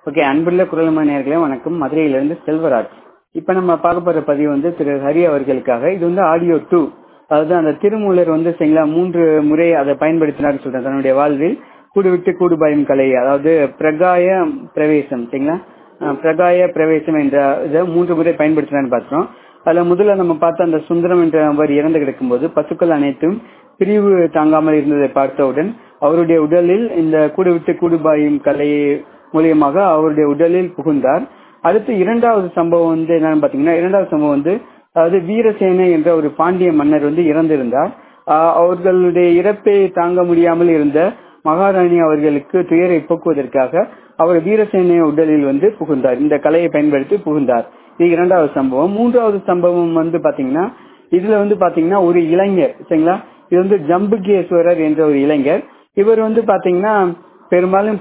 Okay, அன்புள்ள குரல்மணி நேயர்களே வணக்கம். மதுரையிலிருந்து செல்வராஜ். இப்ப நம்ம பார்க்க போற பதிவு வந்து திரு ஹரி அவர்களுக்காக. இது வந்து ஆடியோ 2. அதாவது அந்த திருமூலர் வந்து சரிங்களா 3 முறை அதை பயன்படுத்தினார் சொல்றேன் தன்னுடைய வாழ்வில். கூடு விட்டு கூடுபாயும் கலை, அதாவது பிரகாய பிரவேசம் சரிங்களா, பிரகாய பிரவேசம் என்ற இதை 3 முறை பயன்படுத்தினான்னு பார்த்தோம். அதுல முதல்ல நம்ம பார்த்த அந்த சுந்தரம் என்ற அவர் இறந்து கிடக்கும் போது பசுக்கள் அனைத்தும் பிரிவு தாங்காமல் இருந்ததை பார்த்தவுடன் அவருடைய உடலில் இந்த கூடு விட்டு கூடுபாயும் கலை மூலியமாக அவருடைய உடலில் புகுந்தார். அடுத்து இரண்டாவது சம்பவம் வந்து என்னன்னு பாத்தீங்கன்னா, இரண்டாவது சம்பவம் வந்து அதாவது வீரசேனை என்ற ஒரு பாண்டிய மன்னர் வந்து இறந்திருந்தார். அவர்களுடைய இறப்பை தாங்க முடியாமல் இருந்த மகாராணி அவர்களுக்கு துயரை போக்குவதற்காக அவர் வீரசேனை உடலில் வந்து புகுந்தார். இந்த கலையை பயன்படுத்தி புகுந்தார். இது இரண்டாவது சம்பவம். மூன்றாவது சம்பவம் வந்து பாத்தீங்கன்னா, இதுல வந்து பாத்தீங்கன்னா ஒரு இளைஞர் சரிங்களா, இது வந்து ஜம்புகேஸ்வரர் என்ற ஒரு இளைஞர். இவர் வந்து பாத்தீங்கன்னா பெரும்பாலும்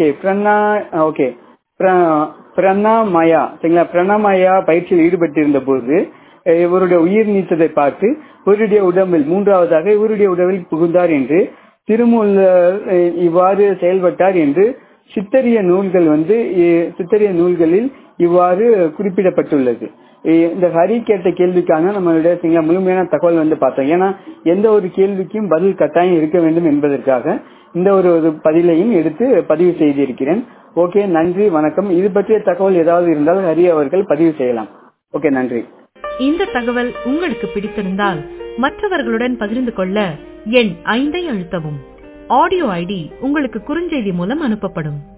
பிரணாமயா சரிங்களா, பிரணாமயா பயிற்சியில் ஈடுபட்டிருந்த போது இவருடைய உயிர் நீத்ததை பார்த்து இவருடைய உடம்பில் மூன்றாவதாக இவருடைய உடம்பில் புகுந்தார் என்று திருமூலர் இவ்வாறு செயல்பட்டார் என்று சித்தரிய நூல்களில் இவ்வாறு குறிப்பிடப்பட்டுள்ளது. இந்த ஹரி கேட்ட கேள்விக்கான நம்மளுடைய முழுமையான தகவல் வந்து பார்த்தோம். ஏன்னா எந்த ஒரு கேள்விக்கும் பதில் கட்டாயம் இருக்க வேண்டும் என்பதற்காக இந்த ஒரு பதிலையும் எடுத்து பதிவு செய்திருக்கிறேன். ஓகே, நன்றி, வணக்கம். இது பற்றிய தகவல் ஏதாவது இருந்தால் ஹரி அவர்கள் பதிவு செய்யலாம். ஓகே, நன்றி. இந்த தகவல் உங்களுக்கு பிடித்திருந்தால் மற்றவர்களுடன் பகிர்ந்து கொள்ள எண் 5 அழுத்தவும். ஆடியோ ஐடி உங்களுக்கு குறுஞ்செய்தி மூலம் அனுப்பப்படும்.